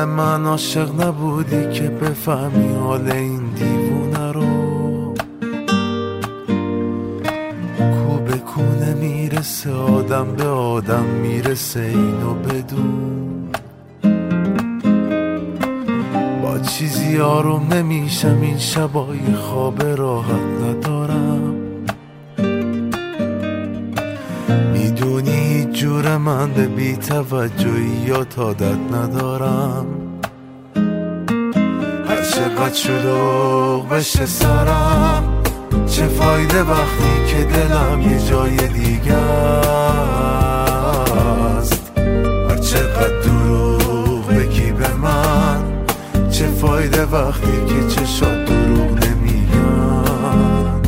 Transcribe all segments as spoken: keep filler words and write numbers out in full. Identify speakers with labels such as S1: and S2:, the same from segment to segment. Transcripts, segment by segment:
S1: مثل من عاشق نبودی که بفهمی حال این دیوونه رو. کو به کونه میرسه آدم به آدم میرسه، اینو بدون. با چیزی آروم نمیشم، این شبای خواب راحت ندارم. میدونی جور من به بی توجهی یا عادت ندارم. هر چقدر شلوغ بشه سرم، چه فایده وقتی که دلم یه جای دیگه است. هر چقدر دروغ بگی به من، چه فایده وقتی که چشات دروغ نمیگن.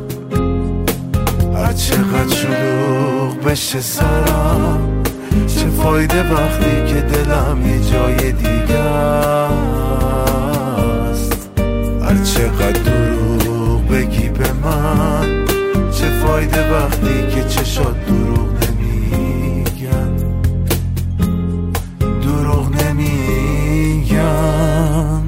S1: هر چقدر شلوغ بشه سرم، چه فایده وقتی که دلم یه جای دیگه است. هر چقدر دروغ بگی به من، چه فایده وقتی که چشات دروغ نمیگن. دروغ نمیگن.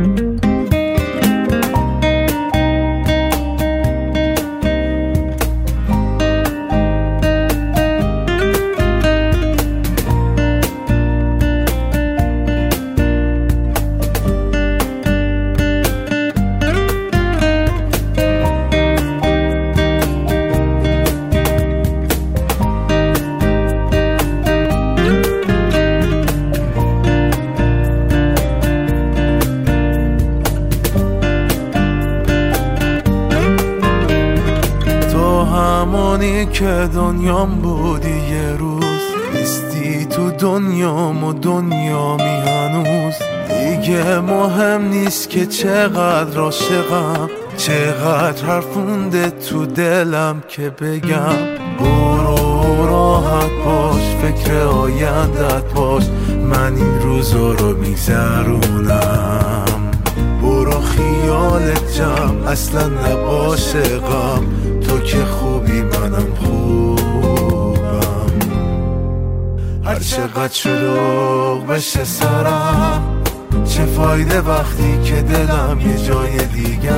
S1: همونی که دنیام بودی یه روز، نیستی تو دنیام و دنیا می هنوز. دیگه مهم نیست که چقدر عاشقم، چقدر حرف مونده تو دلم که بگم. برو راحت باش، فکر آیندت باش، من این روزا رو میگذرونم. برو خیالت جمع، اصلا نباشه غم، تو که خوبی منم خوبم. هر چقدر شلوغ بشه سرم، چه فایده وقتی که دلم یه جای دیگه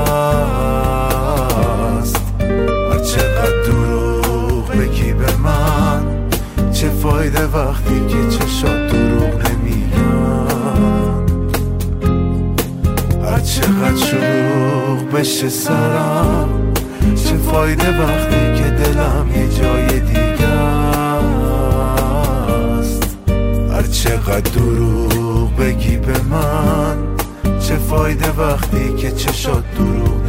S1: است. هر چقدر دروغ بگی به من، چه فایده وقتی که چشات دروغ نمیگن. هر چقدر شلوغ بشه سرم، چه فایده وقتی که دلم یه جای دیگه است. هر چقدر دروغ بگی به من، چه فایده وقتی که چشات دروغ